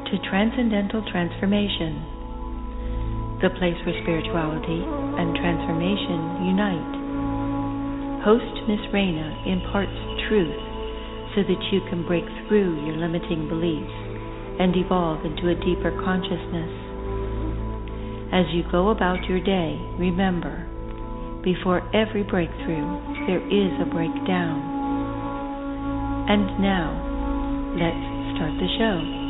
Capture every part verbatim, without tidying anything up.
to Transcendental Transformation, the place where spirituality and transformation unite. Host Miss Raina imparts truth so that you can break through your limiting beliefs and evolve into a deeper consciousness. As you go about your day, remember, before every breakthrough, there is a breakdown. And now, let's start the show.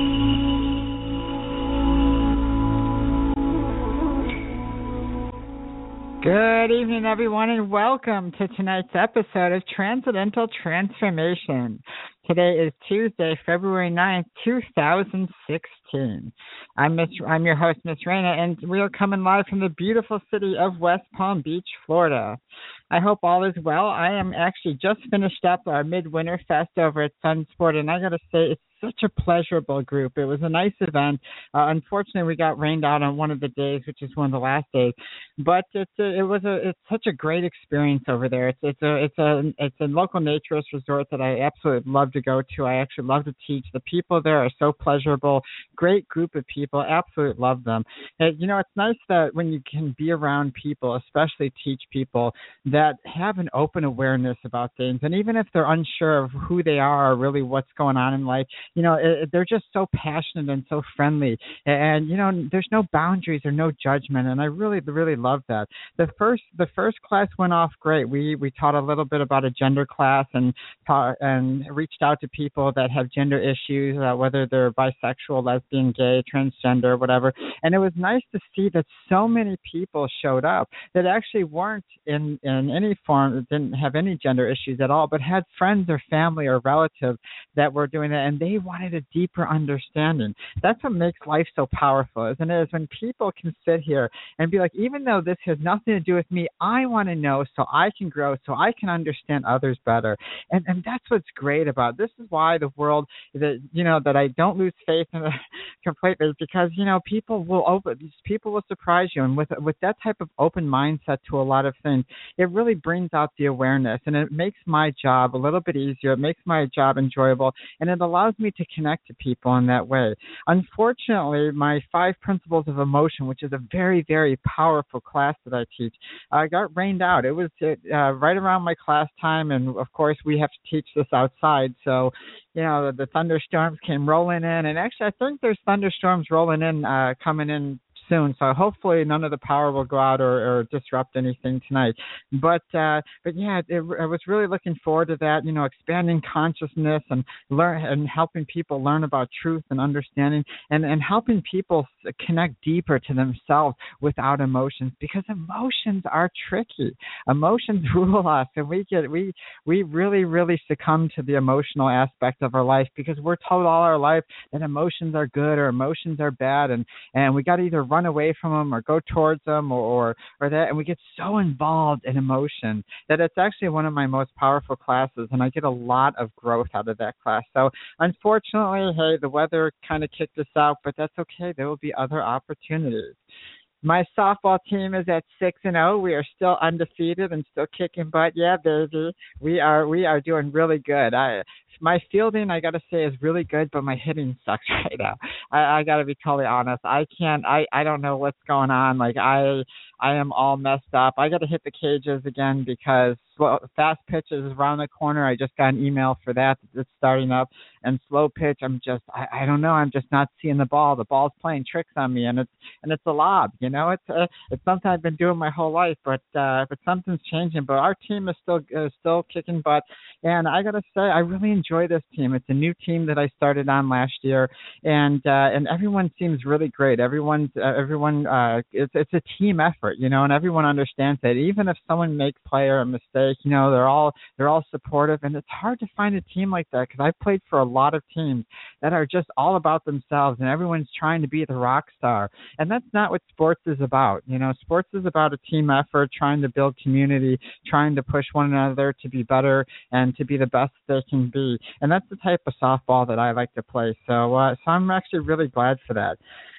Good evening, everyone, and welcome to tonight's episode of Transcendental Transformation. Today is Tuesday, February ninth, two thousand sixteen. I'm Miss, I'm your host, Miss Raina, and we are coming live from the beautiful city of West Palm Beach, Florida. I hope all is well. I am actually just finished up our Midwinter Fest over at Sunsport, and I got to say, it's such a pleasurable group. It was a nice event. Uh, unfortunately, we got rained out on one of the days, which is one of the last days. But it's a, it was a it's such a great experience over there. It's it's a it's a it's a local naturist resort that I absolutely love to go to. I actually love to teach. The people there are so pleasurable. Great group of people. Absolutely love them. And, you know, it's nice that when you can be around people, especially teach people that have an open awareness about things, and even if they're unsure of who they are or really what's going on in life, you know, it, they're just so passionate and so friendly, and you know, there's no boundaries or no judgment, and I really, really love that. The first, the first class went off great. We we taught a little bit about a gender class and taught, and reached out to people that have gender issues, uh, whether they're bisexual, lesbian, gay, transgender, whatever. And it was nice to see that so many people showed up that actually weren't in in any form, didn't have any gender issues at all, but had friends or family or relatives that were doing that, and they wanted a deeper understanding. That's what makes life so powerful, isn't it? Is when people can sit here and be like, even though this has nothing to do with me, I want to know so I can grow, so I can understand others better. And and that's what's great about it. This is why the world, that you know, that I don't lose faith in it completely, because you know, people will open, people will surprise you, and with with that type of open mindset to a lot of things, it really brings out the awareness, and it makes my job a little bit easier. It makes my job enjoyable, and it allows me to connect to people in that way. Unfortunately, my five principles of emotion, which is a very, very powerful class that I teach, I uh, got rained out. It was uh, right around my class time, and of course, we have to teach this outside, so you know, the, the thunderstorms came rolling in, and actually, I think there's thunderstorms rolling in, uh, coming in soon, so hopefully none of the power will go out or, or disrupt anything tonight. But uh, but yeah, it, I was really looking forward to that. You know, expanding consciousness and learn and helping people learn about truth and understanding, and, and helping people connect deeper to themselves without emotions, because emotions are tricky. Emotions rule us, and we get we we really really succumb to the emotional aspect of our life, because we're told all our life that emotions are good or emotions are bad, and and we got to either run away from them or go towards them or, or or that, and we get so involved in emotion that it's actually one of my most powerful classes, and I get a lot of growth out of that class. So unfortunately, hey, the weather kind of kicked us out, but that's okay. There will be other opportunities. My softball team is at six and zero. We are still undefeated and still kicking butt. Yeah, baby, we are we are doing really good. I my fielding, I got to say, is really good, but my hitting sucks right now. I, I got to be totally honest. I can't. I, I don't know what's going on. Like I I am all messed up. I got to hit the cages again because slow, fast pitch is around the corner. I just got an email for that. It's starting up. And slow pitch, I'm just, I, I don't know. I'm just not seeing the ball. The ball's playing tricks on me, and it's and it's a lob. You know, it's uh, it's something I've been doing my whole life, but uh, but something's changing. But our team is still uh, still kicking butt, and I gotta say, I really enjoy this team. It's a new team that I started on last year, and uh, and everyone seems really great. Everyone's uh, everyone, uh, it's it's a team effort, you know, and everyone understands that. Even if someone makes play or a mistake, you know, they're all they're all supportive, and it's hard to find a team like that, because I've played for a lot of teams that are just all about themselves, and everyone's trying to be the rock star, and that's not what sports is about. You know, sports is about a team effort, trying to build community, trying to push one another to be better and to be the best they can be, and that's the type of softball that I like to play. So, uh, so I'm actually really glad for that.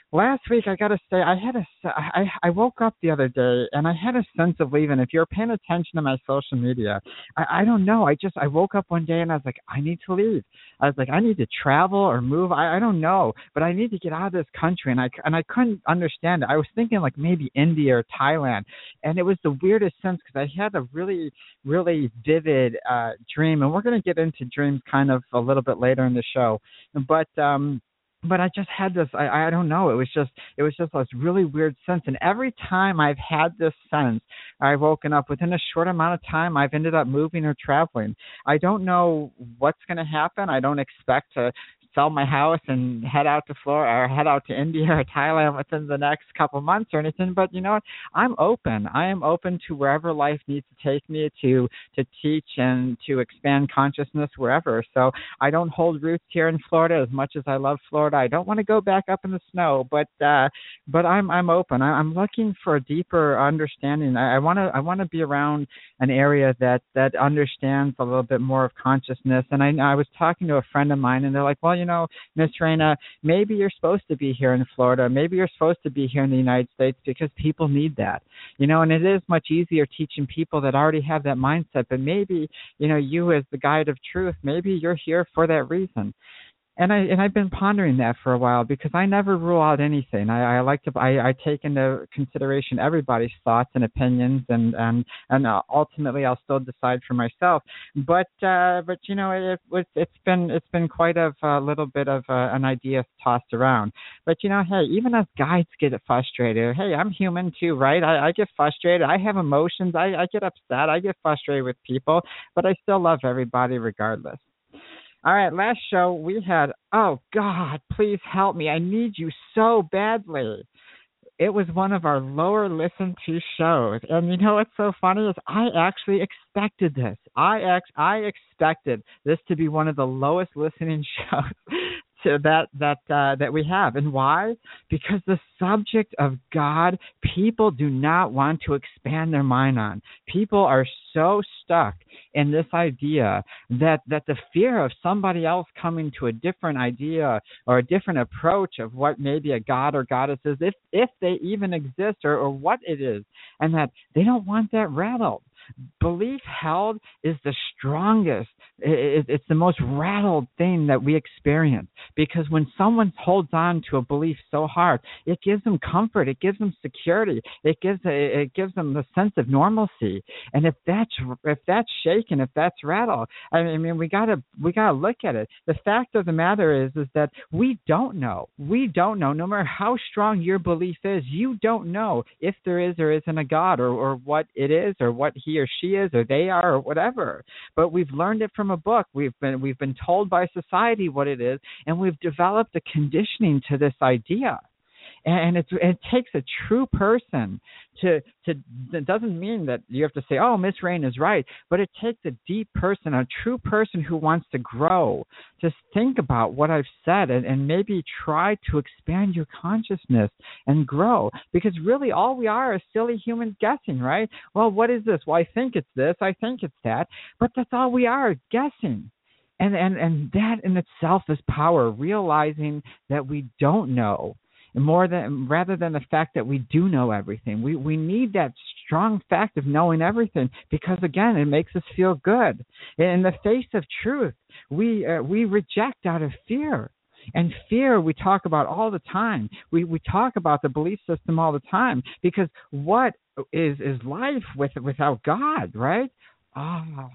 Last week, I got to say, I had a, I, I woke up the other day and I had a sense of leaving. If you're paying attention to my social media, I, I don't know. I just, I woke up one day and I was like, I need to leave. I was like, I need to travel or move. I, I don't know, but I need to get out of this country. And I, and I couldn't understand it. I was thinking like maybe India or Thailand. And it was the weirdest sense because I had a really, really vivid uh, dream. And we're going to get into dreams kind of a little bit later in the show. But, um, But I just had this, I, I don't know, it was just, it was just this really weird sense. And every time I've had this sense, I've woken up within a short amount of time, I've ended up moving or traveling. I don't know what's going to happen. I don't expect to sell my house and head out to Florida or head out to India or Thailand within the next couple months or anything. But you know what? I'm open. I am open to wherever life needs to take me to, to teach and to expand consciousness wherever. So I don't hold roots here in Florida as much as I love Florida. I don't want to go back up in the snow, but, uh, but I'm, I'm open. I, I'm looking for a deeper understanding. I, I want to, I want to be around an area that, that understands a little bit more of consciousness. And I, I was talking to a friend of mine and they're like, well, you know, Miss Raina, maybe you're supposed to be here in Florida. Maybe you're supposed to be here in the United States because people need that. You know, and it is much easier teaching people that already have that mindset. But maybe, you know, you as the guide of truth, maybe you're here for that reason. And I and I've been pondering that for a while because I never rule out anything. I, I like to I, I take into consideration everybody's thoughts and opinions, and and and ultimately I'll still decide for myself. But uh, but you know it, it it's been it's been quite a uh, little bit of uh, an idea tossed around. But you know, hey, even as guides get frustrated. Hey, I'm human too, right? I, I get frustrated. I have emotions. I, I get upset. I get frustrated with people, but I still love everybody regardless. All right, last show we had, oh, God, please help me. I need you so badly. It was one of our lower listened to shows. And you know what's so funny is I actually expected this. I ex- I expected this to be one of the lowest listening shows to that that uh, that we have. And why? Because the subject of God, people do not want to expand their mind on. People are so stuck in this idea that that the fear of somebody else coming to a different idea or a different approach of what maybe a god or goddess is, if if they even exist, or, or what it is, and that they don't want that rattled. Belief held is the strongest. It's the most rattled thing that we experience, because when someone holds on to a belief so hard, it gives them comfort, it gives them security, it gives it gives them the sense of normalcy. And if that's if that's shaken, if that's rattled, I mean, we gotta we gotta look at it. The fact of the matter is is that we don't know. We don't know. No matter how strong your belief is, you don't know if there is or isn't a God, or or what it is, or what he or she is, or they are, or whatever. But we've learned it from a book. We've been we've been told by society what it is, and we've developed a conditioning to this idea. And it's, it takes a true person to, to, it doesn't mean that you have to say, oh, Miss Rain is right, but it takes a deep person, a true person who wants to grow, to think about what I've said and, and maybe try to expand your consciousness and grow. Because really all we are is silly humans guessing, right? Well, what is this? Well, I think it's this, I think it's that, but that's all we are, guessing. And, and, and that in itself is power, realizing that we don't know. More than rather than the fact that we do know everything. We we need that strong fact of knowing everything, because again, it makes us feel good. In the face of truth, we uh, we reject out of fear. And fear we talk about all the time. We we talk about the belief system all the time, because what is is life with without God, right? Ah, oh,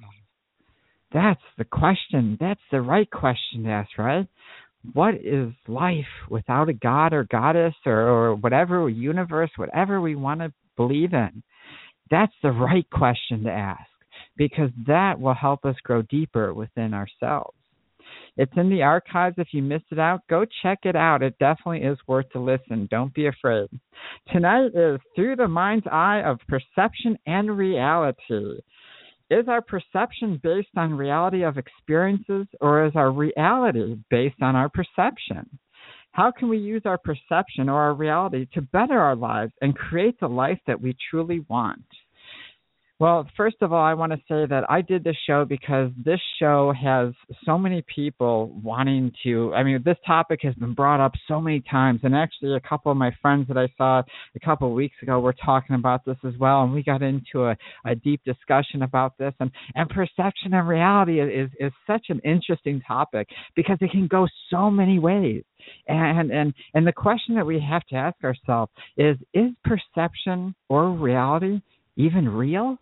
that's the question. That's the right question to ask, right? What is life without a god or goddess or, or whatever, universe, whatever we want to believe in? That's the right question to ask, because that will help us grow deeper within ourselves. It's in the archives. If you missed it out, go check it out. It definitely is worth to listen. Don't be afraid. Tonight is Through the Mind's Eye of Perception and Reality. Is our perception based on reality of experiences, or is our reality based on our perception? How can we use our perception or our reality to better our lives and create the life that we truly want? Well, first of all, I want to say that I did this show because this show has so many people wanting to, I mean, this topic has been brought up so many times. And actually, a couple of my friends that I saw a couple of weeks ago were talking about this as well. And we got into a, a deep discussion about this. And, and perception and reality is, is such an interesting topic because it can go so many ways. And, and, and the question that we have to ask ourselves is, is perception or reality even real?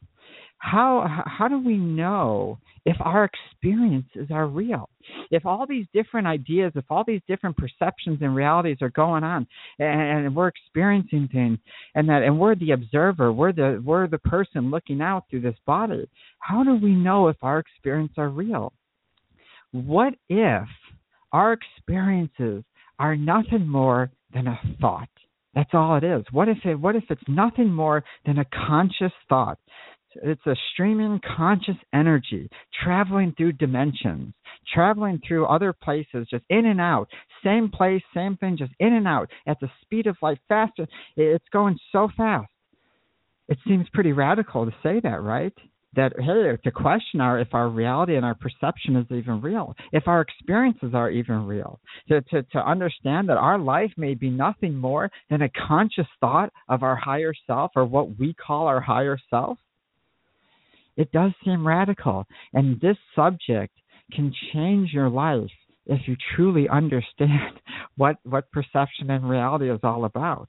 How how do we know if our experiences are real? If all these different ideas, if all these different perceptions and realities are going on, and, and we're experiencing things, and that, and we're the observer, we're the we're the person looking out through this body, how do we know if our experiences are real? What if our experiences are nothing more than a thought? That's all it is. What if it, what if it's nothing more than a conscious thought? It's a streaming conscious energy traveling through dimensions, traveling through other places, just in and out, same place, same thing, just in and out at the speed of light, faster. It's going so fast. It seems pretty radical to say that, right? That, hey, to question our, if our reality and our perception is even real, if our experiences are even real, to, to, to understand that our life may be nothing more than a conscious thought of our higher self, or what we call our higher self. It does seem radical, and this subject can change your life if you truly understand what, what perception and reality is all about.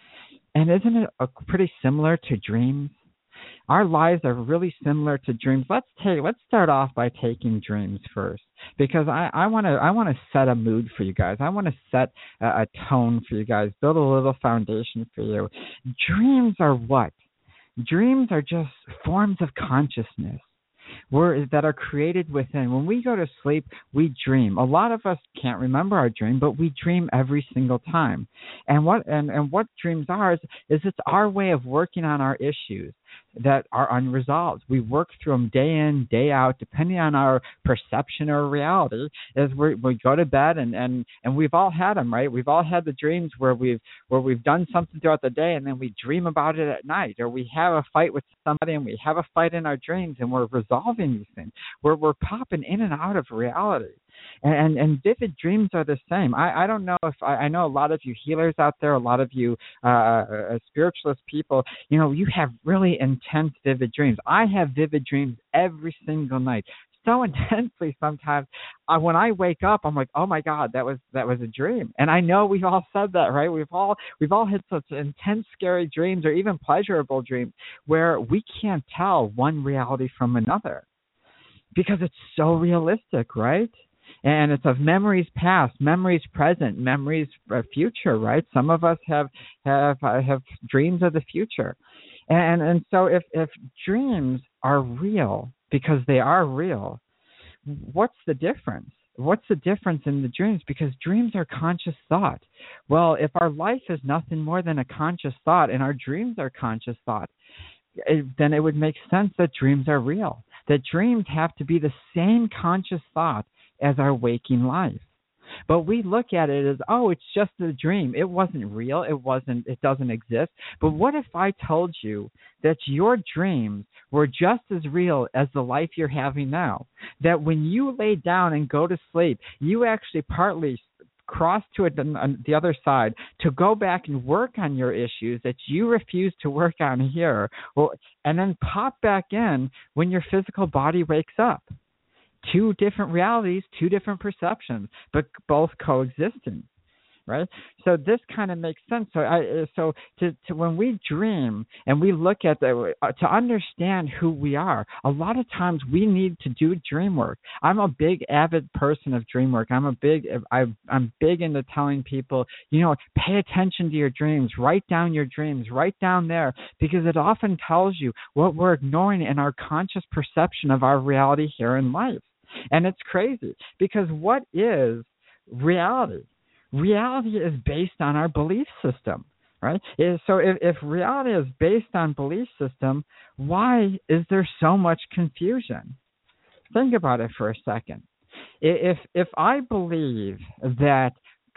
And isn't it a, pretty similar to dreams? Our lives are really similar to dreams. Let's take let's start off by taking dreams first, because I, I want to I want to set a mood for you guys. I want to set a, a tone for you guys, build a little foundation for you. Dreams are what? Dreams are just forms of consciousness we're, that are created within. When we go to sleep, we dream. A lot of us can't remember our dream, but we dream every single time. And what and, and what dreams are is, is it's our way of working on our issues that are unresolved. We work through them day in, day out, depending on our perception or reality. As we we go to bed, and, and, and we've all had them, right? We've all had the dreams where we've where we've done something throughout the day, and then we dream about it at night, or we have a fight with somebody, and we have a fight in our dreams, and we're resolving these things. We're we're popping in and out of reality. And, and vivid dreams are the same. I, I don't know if I, I know a lot of you healers out there, a lot of you uh, uh, spiritualist people, you know, you have really intense, vivid dreams. I have vivid dreams every single night, so intensely sometimes. Uh, when I wake up, I'm like, oh my God, that was that was a dream. And I know we've all said that, right? We've all we've all had such intense, scary dreams, or even pleasurable dreams, where we can't tell one reality from another because it's so realistic, right? And it's of memories past, memories present, memories future, right? Some of us have have have dreams of the future, and and so if if dreams are real because they are real, what's the difference? What's the difference in the dreams? Because dreams are conscious thought. Well, if our life is nothing more than a conscious thought, and our dreams are conscious thought, it, then it would make sense that dreams are real. That dreams have to be the same conscious thought as our waking life. But we look at it as, oh, it's just a dream. It wasn't real. It wasn't, it doesn't exist. But what if I told you that your dreams were just as real as the life you're having now? That when you lay down and go to sleep, you actually partly cross to it on the other side to go back and work on your issues that you refuse to work on here, well, and then pop back in when your physical body wakes up. Two different realities, two different perceptions, but both coexisting, right? So this kind of makes sense. So, I, so to, to when we dream and we look at the, uh, to understand who we are, a lot of times we need to do dream work. I'm a big avid person of dream work. I'm a big, I, I'm big into telling people, you know, pay attention to your dreams, write down your dreams, write down there, because it often tells you what we're ignoring in our conscious perception of our reality here in life. And it's crazy, because what is reality? Reality is based on our belief system, right? So if, if reality is based on belief system, why is there so much confusion? Think about it for a second. If if I believe that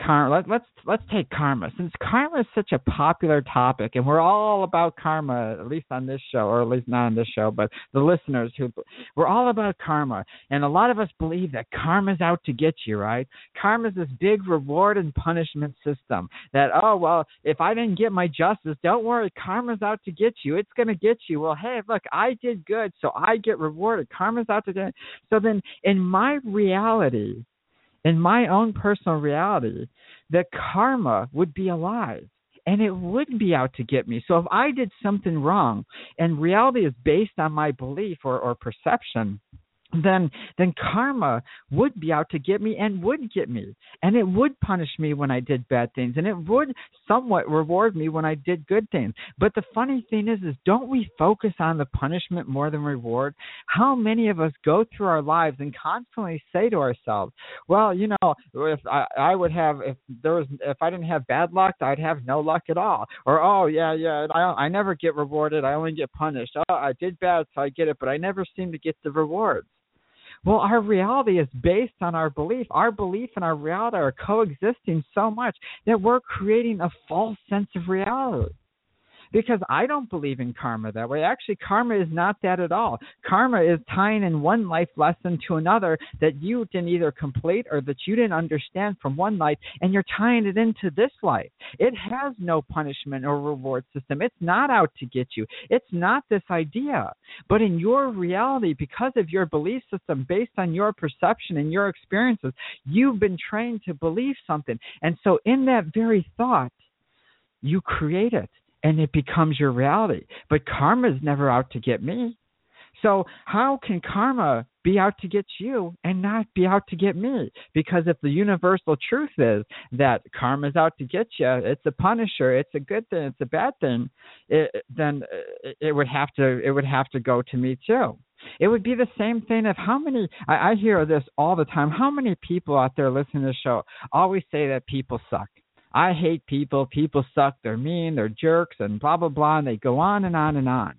karma. Let, let's let's take karma. Since karma is such a popular topic, and we're all about karma, at least on this show, or at least not on this show, but the listeners who we're all about karma, and a lot of us believe that karma's out to get you. Right? Karma's this big reward and punishment system. That oh well, if I didn't get my justice, don't worry, karma's out to get you. It's going to get you. Well, hey, look, I did good, so I get rewarded. Karma's out to get. So then, in my reality. In my own personal reality, that karma would be alive and it would be out to get me. So if I did something wrong and reality is based on my belief or, or perception, then then karma would be out to get me and would get me. And it would punish me when I did bad things. And it would somewhat reward me when I did good things. But the funny thing is, is don't we focus on the punishment more than reward? How many of us go through our lives and constantly say to ourselves, well, you know, if I, I would have, if there was, if I didn't have bad luck, I'd have no luck at all. Or, oh, yeah, yeah, I, I never get rewarded. I only get punished. Oh, I did bad, so I get it, but I never seem to get the rewards. Well, our reality is based on our belief. Our belief and our reality are coexisting so much that we're creating a false sense of reality. Because I don't believe in karma that way. Actually, karma is not that at all. Karma is tying in one life lesson to another that you didn't either complete or that you didn't understand from one life, and you're tying it into this life. It has no punishment or reward system. It's not out to get you. It's not this idea. But in your reality, because of your belief system based on your perception and your experiences, you've been trained to believe something. And so in that very thought, you create it. And it becomes your reality. But karma is never out to get me. So how can karma be out to get you and not be out to get me? Because if the universal truth is that karma is out to get you, it's a punisher, it's a good thing, it's a bad thing, it, then it would have to it would have to go to me too. It would be the same thing if how many, I, I hear this all the time, how many people out there listening to the show always say that people suck. I hate people, people suck, they're mean, they're jerks, and blah, blah, blah, and they go on and on and on.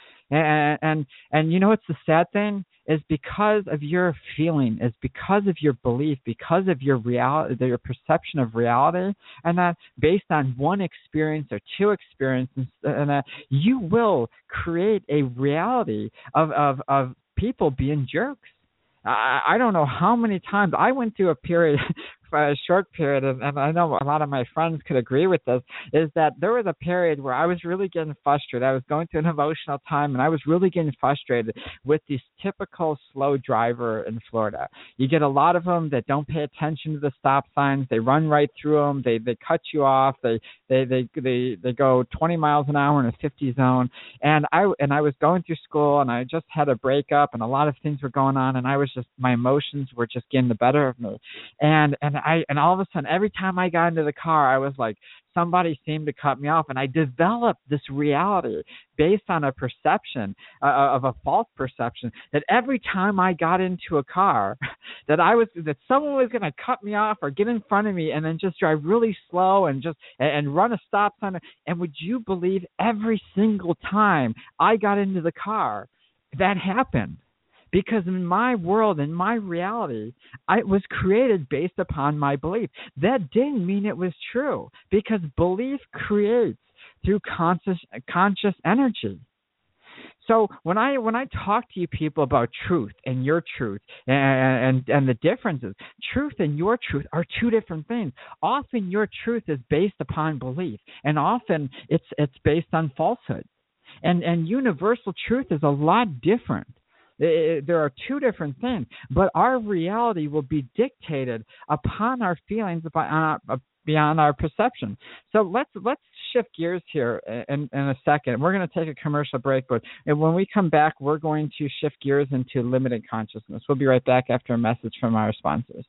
And, and, and you know what's the sad thing? Is because of your feeling, is because of your belief, because of your reality, your perception of reality, and that based on one experience or two experiences, and that you will create a reality of, of, of people being jerks. I, I don't know how many times I went through a period for a short period, and, and I know a lot of my friends could agree with this, is that there was a period where I was really getting frustrated. I was going through an emotional time, and I was really getting frustrated with this typical slow driver in Florida. You get a lot of them that don't pay attention to the stop signs. They run right through them. They they cut you off. They they they they, they go twenty miles an hour in a fifty zone. And I and I was going through school, and I just had a breakup, and a lot of things were going on, and I was just my emotions were just getting the better of me. And and I and all of a sudden, every time I got into the car, I was like, somebody seemed to cut me off, and I developed this reality based on a perception uh, of a false perception that every time I got into a car, that I was that someone was going to cut me off or get in front of me and then just drive really slow and just and, and run a stop sign. And would you believe every single time I got into the car, that happened? Because in my world, in my reality, I was created based upon my belief. That didn't mean it was true, because belief creates through conscious conscious energy. So when I when I talk to you people about truth and your truth and, and and the differences, truth and your truth are two different things. Often your truth is based upon belief, and often it's it's based on falsehood. And and universal truth is a lot different. There are two different things, but our reality will be dictated upon our feelings, upon our, beyond our perception. So let's let's shift gears here in, in a second. We're going to take a commercial break, but when we come back, we're going to shift gears into limited consciousness. We'll be right back after a message from our sponsors.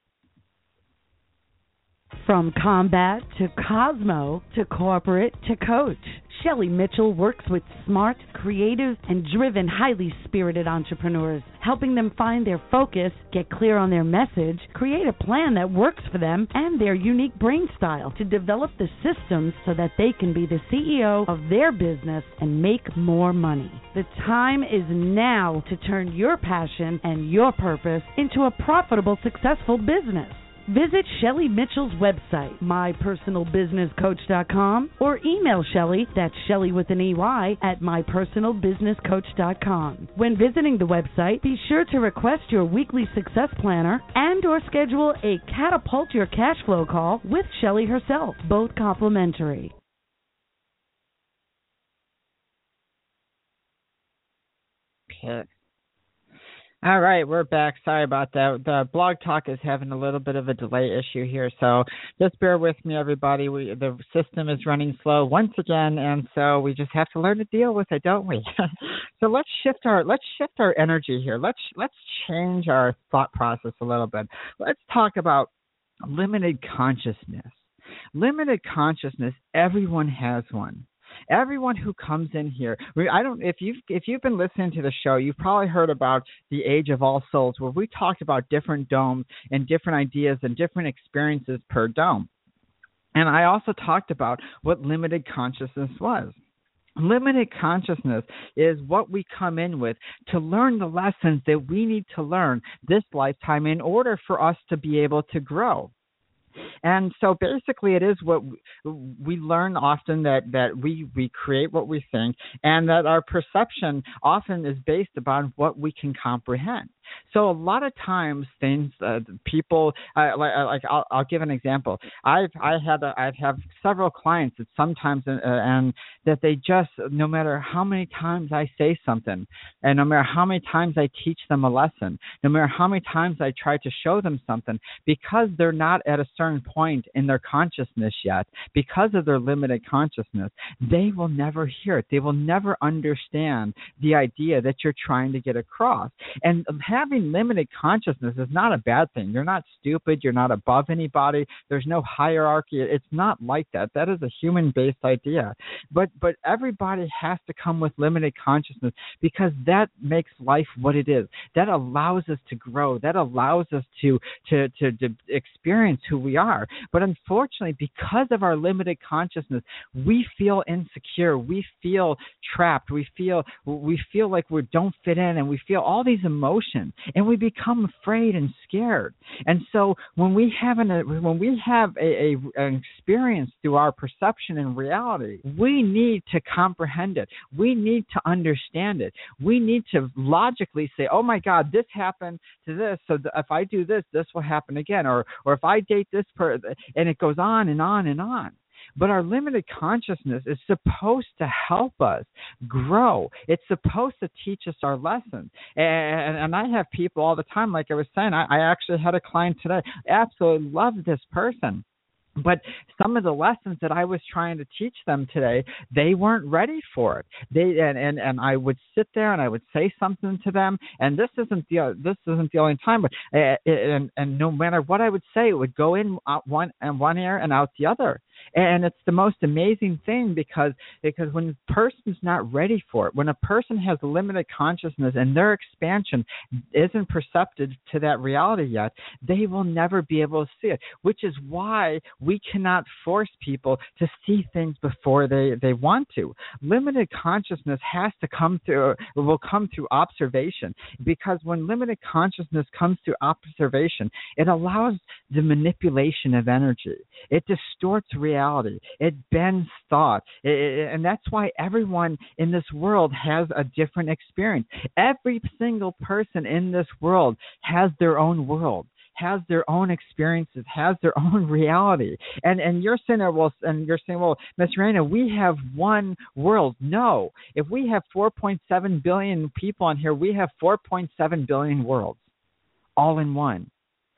From combat to Cosmo to corporate to coach, Shelly Mitchell works with smart, creative, and driven, highly spirited entrepreneurs, helping them find their focus, get clear on their message, create a plan that works for them and their unique brain style to develop the systems so that they can be the C E O of their business and make more money. The time is now to turn your passion and your purpose into a profitable, successful business. Visit Shelly Mitchell's website, my personal business coach dot com, or email Shelly, that's Shelly with an E Y, at my personal business coach dot com. When visiting the website, be sure to request your weekly success planner and or schedule a Catapult Your Cash Flow call with Shelly herself, both complimentary. Okay. All right, we're back. Sorry about that. The Blog Talk is having a little bit of a delay issue here, so just bear with me, everybody. We, the system is running slow once again, and so we just have to learn to deal with it, don't we? So let's shift our let's shift our energy here. Let's let's change our thought process a little bit. Let's talk about limited consciousness. Limited consciousness. Everyone has one. Everyone who comes in here, I don't. If you've if you've been listening to the show, you've probably heard about the Age of All Souls, where we talked about different domes and different ideas and different experiences per dome. And I also talked about what limited consciousness was. Limited consciousness is what we come in with to learn the lessons that we need to learn this lifetime in order for us to be able to grow. And so basically it is what we learn often, that, that we, we create what we think, and that our perception often is based upon what we can comprehend. So a lot of times things, uh, people, uh, like, like I'll, I'll give an example. I've I had a, I've have several clients that sometimes uh, and that they just, no matter how many times I say something, and no matter how many times I teach them a lesson, no matter how many times I try to show them something, because they're not at a certain point in their consciousness yet, because of their limited consciousness, they will never hear it. They will never understand the idea that you're trying to get across. And having limited consciousness is not a bad thing. You're not stupid. You're not above anybody. There's no hierarchy. It's not like that. That is a human-based idea. But but everybody has to come with limited consciousness, because that makes life what it is. That allows us to grow. That allows us to to to, to experience who we are. But unfortunately, because of our limited consciousness, we feel insecure. We feel trapped. We feel we feel like we don't fit in, and we feel all these emotions. And we become afraid and scared. And so when we have an a, when we have a, a an experience through our perception and reality, we need to comprehend it. We need to understand it. We need to logically say, "Oh my God, this happened to this. So th- if I do this, this will happen again." Or or if I date this person, and it goes on and on and on. But our limited consciousness is supposed to help us grow. It's supposed to teach us our lessons. And, and I have people all the time, like I was saying, I, I actually had a client today. I absolutely love this person. But some of the lessons that I was trying to teach them today, they weren't ready for it. They and, and, and I would sit there and I would say something to them, and this isn't the this isn't the only time. But uh, and and no matter what I would say, it would go in out one and one ear and out the other. And it's the most amazing thing, because because when a person's not ready for it, when a person has a limited consciousness and their expansion isn't perceptive to that reality yet, they will never be able to see it. Which is why we cannot force people to see things before they, they want to. Limited consciousness has to come through, will come through observation, because when limited consciousness comes through observation, it allows the manipulation of energy. It distorts reality. It bends thought. It, it, and that's why everyone in this world has a different experience. Every single person in this world has their own world, has their own experiences, has their own reality. And and you're saying, well, and you're saying, well, Miss Raina, we have one world. No, if we have four point seven billion people on here, we have four point seven billion worlds, all in one.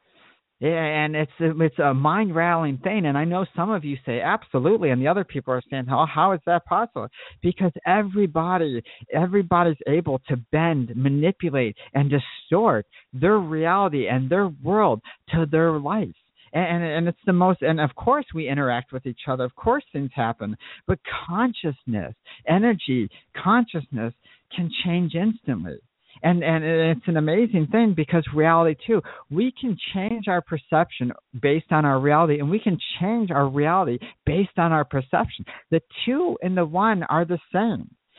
And it's a, it's a mind-rattling thing. And I know some of you say, absolutely. And the other people are saying, how, how is that possible? Because everybody, everybody's able to bend, manipulate, and distort their reality and their world to their life. And, and it's the most, and of course we interact with each other. Of course things happen. But consciousness, energy, consciousness can change instantly. And and it's an amazing thing, because reality too, we can change our perception based on our reality, and we can change our reality based on our perception. The two and the one are the same.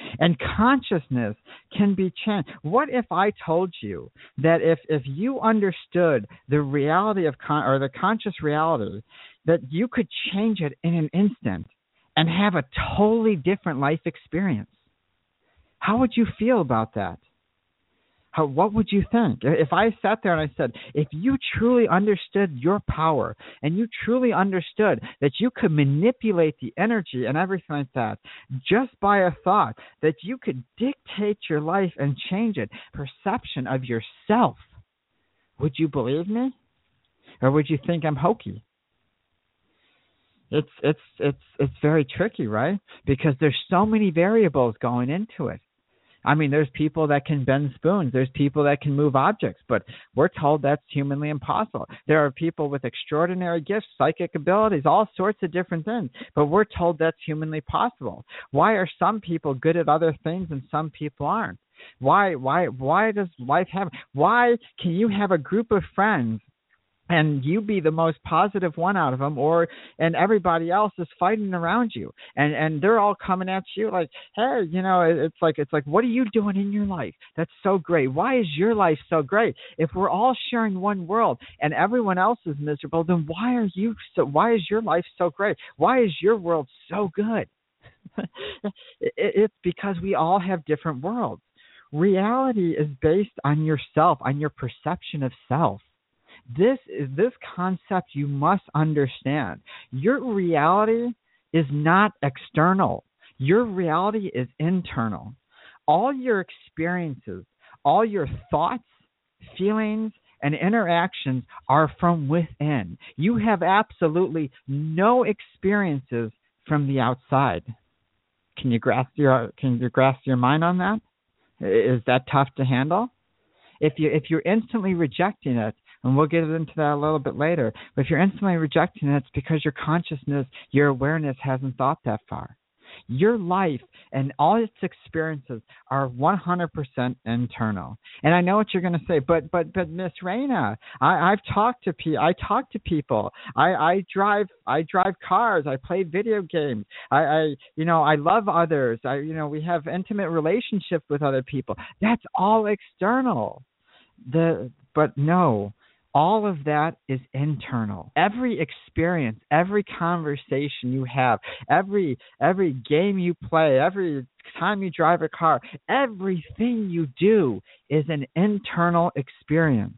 And consciousness can be changed. What if I told you that if, if you understood the reality of con- or the conscious reality, that you could change it in an instant and have a totally different life experience? How would you feel about that? How, what would you think? If I sat there and I said, if you truly understood your power and you truly understood that you could manipulate the energy and everything like that just by a thought, that you could dictate your life and change it, perception of yourself, would you believe me? Or would you think I'm hokey? It's it's it's it's very tricky, right? Because there's so many variables going into it. I mean, there's people that can bend spoons. There's people that can move objects, but we're told that's humanly impossible. There are people with extraordinary gifts, psychic abilities, all sorts of different things, but we're told that's humanly possible. Why are some people good at other things and some people aren't? Why, why, why does life happen? Why can you have a group of friends and you be the most positive one out of them, or and everybody else is fighting around you, and and they're all coming at you like, hey, you know, it's like it's like, what are you doing in your life? That's so great. Why is your life so great? If we're all sharing one world and everyone else is miserable, then why are you so? Why is your life so great? Why is your world so good? It's because we all have different worlds. Reality is based on yourself, on your perception of self. This is this concept you must understand. Your reality is not external. Your reality is internal. All your experiences, all your thoughts, feelings, and interactions are from within. You have absolutely no experiences from the outside. Can you grasp your can you grasp your mind on that? Is that tough to handle? If you if you're instantly rejecting it, and we'll get into that a little bit later, but if you're instantly rejecting it, it's because your consciousness, your awareness hasn't thought that far. Your life and all its experiences are one hundred percent internal. And I know what you're going to say, but but but Miss Raina, I, I've talked to pe- I talk to people. I, I drive I drive cars. I play video games. I, I you know I love others. I you know we have intimate relationships with other people. That's all external. The but no. All of that is internal. Every experience, every conversation you have, every every game you play, every time you drive a car, everything you do is an internal experience.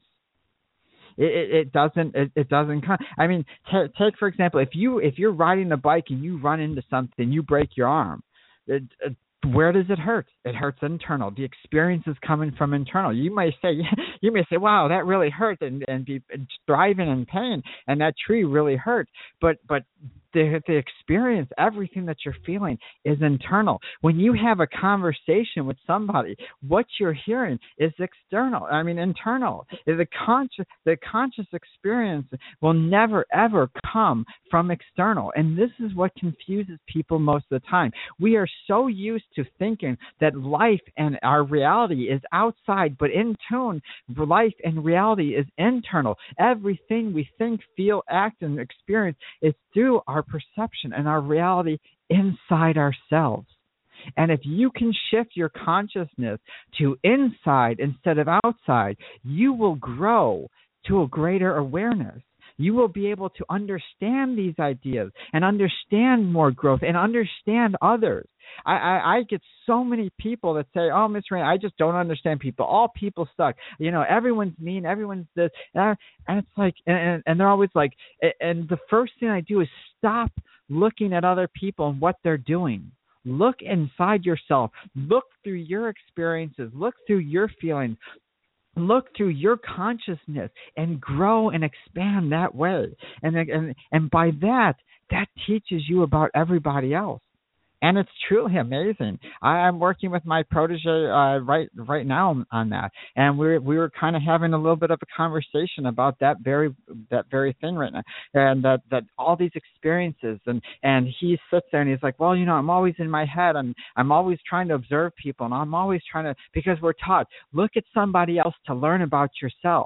It, it, it doesn't. It, it doesn't come. I mean, t- take for example, if you if you're riding a bike and you run into something, you break your arm. It, it, Where does it hurt? It hurts internal. The experience is coming from internal. You may say, you may say, "Wow, that really hurt," and and be driving in pain, and that tree really hurt. But but the the experience, everything that you're feeling, is internal. When you have a conversation with somebody, what you're hearing is external. I mean, internal. The conscious the conscious experience will never ever come from external, and this is what confuses people most of the time. We are so used to thinking that life and our reality is outside, but in tune, life and reality is internal. Everything we think, feel, act, and experience is through our perception and our reality inside ourselves. And if you can shift your consciousness to inside instead of outside, you will grow to a greater awareness. You will be able to understand these ideas and understand more growth and understand others. I, I, I get so many people that say, "Oh, Miss Raina, I just don't understand people. All people suck. You know, everyone's mean. Everyone's this." And, I, and it's like, and, and they're always like, and the first thing I do is stop looking at other people and what they're doing. Look inside yourself. Look through your experiences. Look through your feelings. Look through your consciousness and grow and expand that way. And, and and by that, that teaches you about everybody else. And it's truly amazing. I, I'm working with my protege uh, right right now on that, and we we were kind of having a little bit of a conversation about that very that very thing right now, and that, that all these experiences, and, and he sits there and he's like, well, you know, I'm always in my head, and I'm always trying to observe people, and I'm always trying to, because we're taught, look at somebody else to learn about yourself.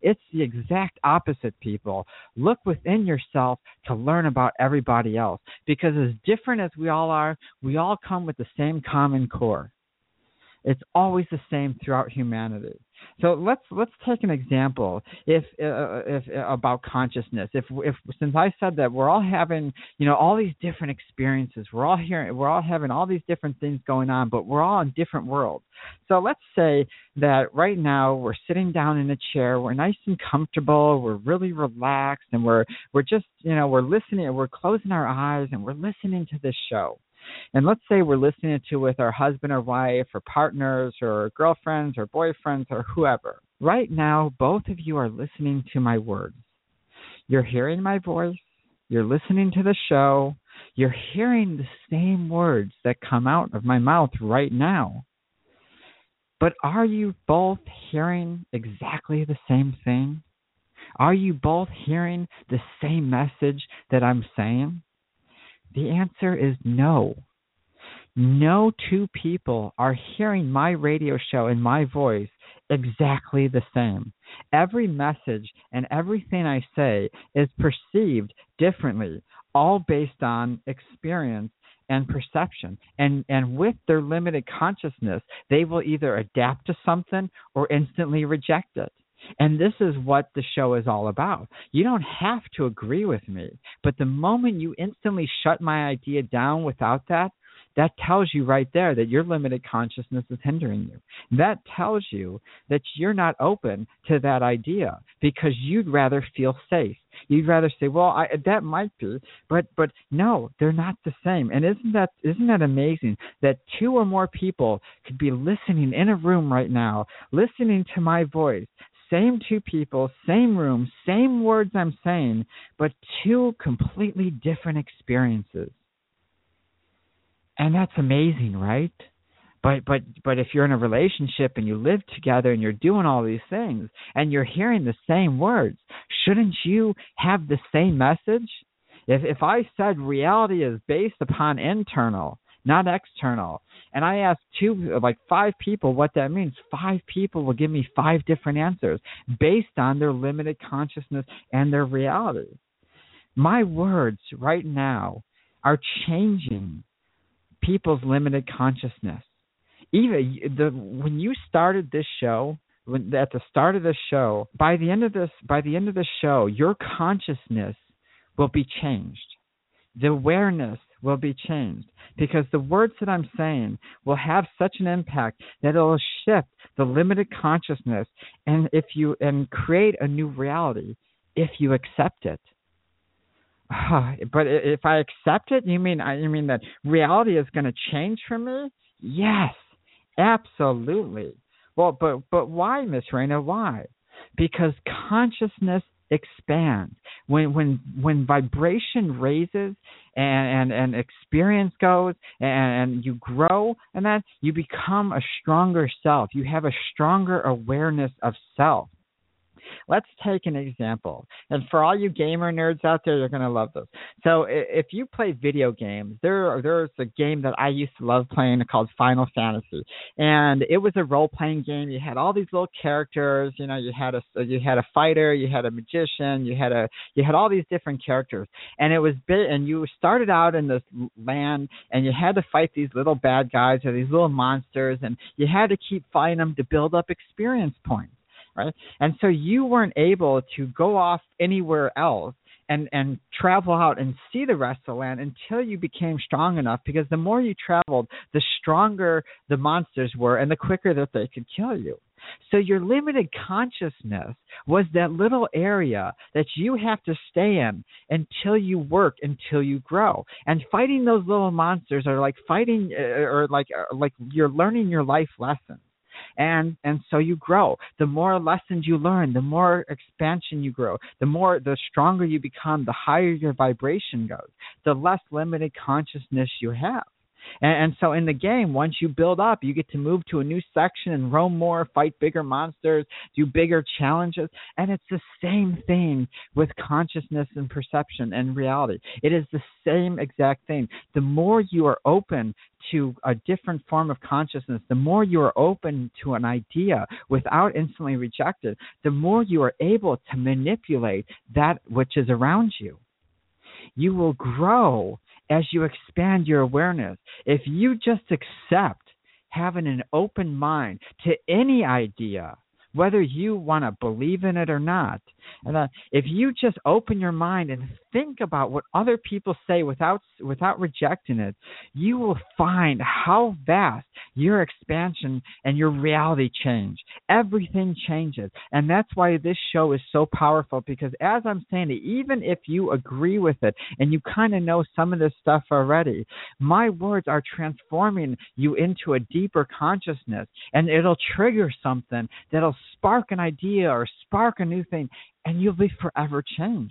It's the exact opposite, people. Look within yourself to learn about everybody else, because as different as we all are, we all come with the same common core. It's always the same throughout humanity. So let's let's take an example if uh, if uh, about consciousness. If if since I said that we're all having, you know, all these different experiences, we're all hearing, we're all having all these different things going on, but we're all in different worlds. So let's say that right now we're sitting down in a chair, we're nice and comfortable, we're really relaxed, and we're we're just, you know, we're listening, we're closing our eyes and we're listening to this show. And let's say we're listening to it with our husband or wife or partners or girlfriends or boyfriends or whoever. Right now, both of you are listening to my words. You're hearing my voice. You're listening to the show. You're hearing the same words that come out of my mouth right now. But are you both hearing exactly the same thing? Are you both hearing the same message that I'm saying? The answer is no. No two people are hearing my radio show and my voice exactly the same. Every message and everything I say is perceived differently, all based on experience and perception. And, and with their limited consciousness, they will either adapt to something or instantly reject it. And this is what the show is all about. You don't have to agree with me, but the moment you instantly shut my idea down without that, that tells you right there that your limited consciousness is hindering you. That tells you that you're not open to that idea because you'd rather feel safe. You'd rather say, well, I, that might be, but but no, they're not the same. And isn't that isn't that amazing that two or more people could be listening in a room right now, listening to my voice, same two people, same room, same words I'm saying, but two completely different experiences. And that's amazing, right? But but but if you're in a relationship and you live together and you're doing all these things and you're hearing the same words, shouldn't you have the same message? If if I said reality is based upon internal, not external, and I ask two, like five people what that means, five people will give me five different answers based on their limited consciousness and their reality. My words right now are changing people's limited consciousness. Even the when you started this show, when, at the start of this show, by the end of this, by the end of the show, your consciousness will be changed. The awareness will be changed because the words that I'm saying will have such an impact that it will shift the limited consciousness and if you and create a new reality if you accept it. But if I accept it, you mean you mean that reality is going to change for me? Yes, absolutely. Well, but but why, Miss Raina? Why? Because consciousness expands. When when when vibration raises and, and, and experience goes and, and you grow and that, you become a stronger self. You have a stronger awareness of self. Let's take an example. And for all you gamer nerds out there, you're going to love this. So if you play video games, there there's a game that I used to love playing called Final Fantasy. And it was a role-playing game. You had all these little characters. You know, you had a you had a fighter, you had a magician, you had a you had all these different characters. And it was big, and you started out in this land, and you had to fight these little bad guys or these little monsters, and you had to keep fighting them to build up experience points. Right? And so you weren't able to go off anywhere else and, and travel out and see the rest of the land until you became strong enough, because the more you traveled, the stronger the monsters were and the quicker that they could kill you. So your limited consciousness was that little area that you have to stay in until you work, until you grow. And fighting those little monsters are like fighting uh, or like uh, like you're learning your life lessons. And and so you grow. The more lessons you learn, the more expansion you grow. The more, the stronger you become, the higher your vibration goes, the less limited consciousness you have. And, and so in the game, once you build up, you get to move to a new section and roam more, fight bigger monsters, do bigger challenges. And it's the same thing with consciousness and perception and reality. It is the same exact thing. The more you are open to a different form of consciousness, the more you are open to an idea without instantly reject it, the more you are able to manipulate that which is around you. You will grow as you expand your awareness. If you just accept having an open mind to any idea, whether you want to believe in it or not, and uh, if you just open your mind and think about what other people say without without rejecting it, you will find how vast your expansion and your reality change. Everything changes. And that's why this show is so powerful, because as I'm saying it, even if you agree with it and you kind of know some of this stuff already, my words are transforming you into a deeper consciousness, and it'll trigger something that'll spark an idea or spark a new thing, and you'll be forever changed.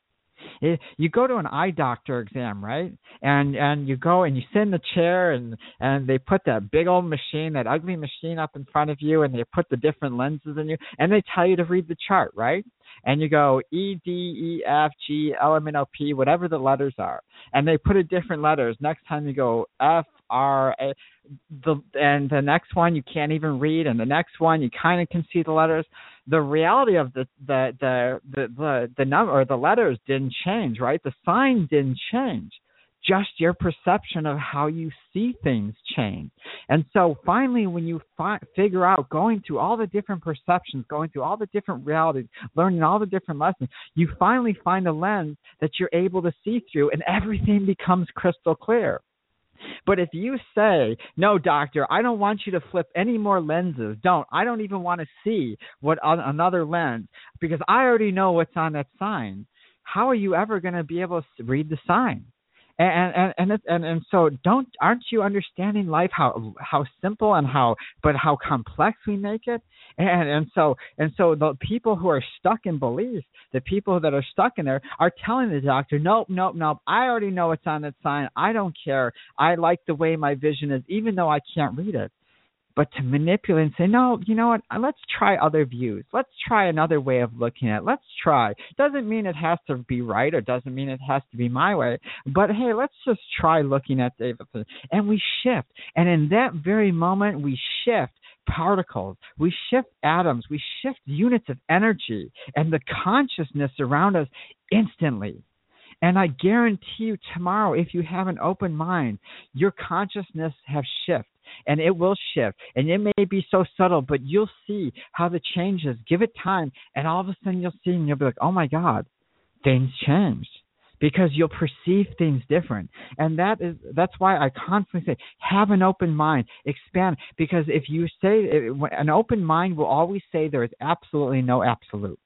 It, you go to an eye doctor exam, right? And and you go and you sit in the chair, and, and they put that big old machine, that ugly machine up in front of you, and they put the different lenses in you, and they tell you to read the chart, right? And you go E, D, E, F, G, L, M, N, O, P, whatever the letters are. And they put a different letters. Next time you go F, R, A. The, and the next one you can't even read, and the next one you kind of can see the letters. The reality of the the the the the, the number or the letters didn't change, right? The sign didn't change. Just your perception of how you see things change. And so finally, when you fi- figure out going through all the different perceptions, going through all the different realities, learning all the different lessons, you finally find a lens that you're able to see through, and everything becomes crystal clear. But if you say, no, doctor, I don't want you to flip any more lenses. Don't. I don't even want to see what on another lens, because I already know what's on that sign. How are you ever going to be able to read the sign? And and and it, and, and so don't aren't you understanding life how how simple and how but how complex we make it? And and so and so the people who are stuck in beliefs, the people that are stuck in there, are telling the doctor, nope, nope, nope. I already know what's on that sign. I don't care. I like the way my vision is, even though I can't read it. But to manipulate and say, no, you know what, let's try other views. Let's try another way of looking at it. Let's try. Doesn't mean it has to be right, or doesn't mean it has to be my way. But, hey, let's just try looking at Davidson. And we shift. And in that very moment, we shift particles. We shift atoms. We shift units of energy and the consciousness around us instantly. And I guarantee you tomorrow, if you have an open mind, your consciousness has shifted. And it will shift. And it may be so subtle, but you'll see how the changes. Give it time. And all of a sudden you'll see and you'll be like, oh, my God, things changed. Because you'll perceive things different. And that is that's why I constantly say, have an open mind, expand. Because if you say, an open mind will always say there is absolutely no absolute.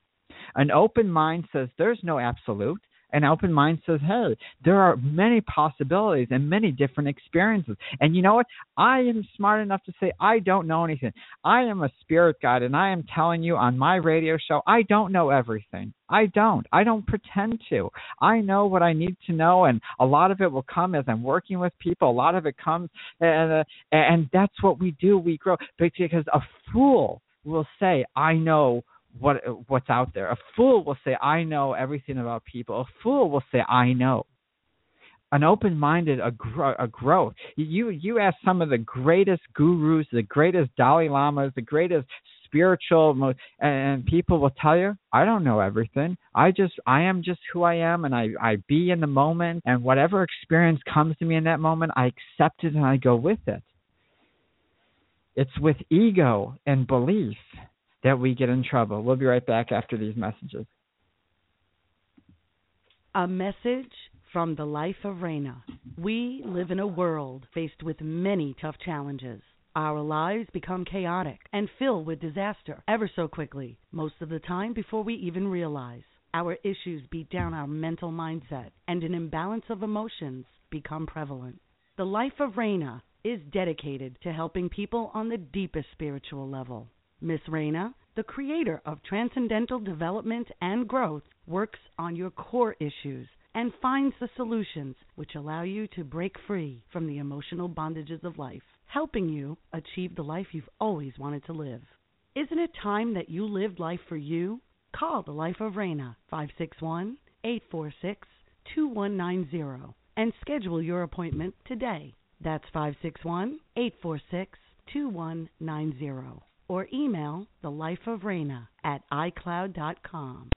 An open mind says there's no absolute. An open mind says, hey, there are many possibilities and many different experiences. And you know what? I am smart enough to say I don't know anything. I am a spirit guide, and I am telling you on my radio show, I don't know everything. I don't. I don't pretend to. I know what I need to know, and a lot of it will come as I'm working with people. A lot of it comes, and, uh, and that's what we do. We grow. Because a fool will say, I know what what's out there. A fool will say, I know everything about people. A fool will say, I know. An open-minded, a, gro- a growth. You you ask some of the greatest gurus, the greatest Dalai Lamas, the greatest spiritual, and people will tell you, I don't know everything. I just, I am just who I am, and I, I be in the moment, and whatever experience comes to me in that moment, I accept it and I go with it. It's with ego and belief that we get in trouble. We'll be right back after these messages. A message from the life of Raina. We live in a world faced with many tough challenges. Our lives become chaotic and filled with disaster ever so quickly, most of the time before we even realize. Our issues beat down our mental mindset, and an imbalance of emotions become prevalent. The life of Raina is dedicated to helping people on the deepest spiritual level. Miss Raina, the creator of Transcendental Development and Growth, works on your core issues and finds the solutions which allow you to break free from the emotional bondages of life, helping you achieve the life you've always wanted to live. Isn't it time that you lived life for you? Call the Life of Raina, five six one, eight four six, two one nine zero, and schedule your appointment today. That's five six one, eight four six, two one nine zero. Or email the life of raina at i cloud dot com.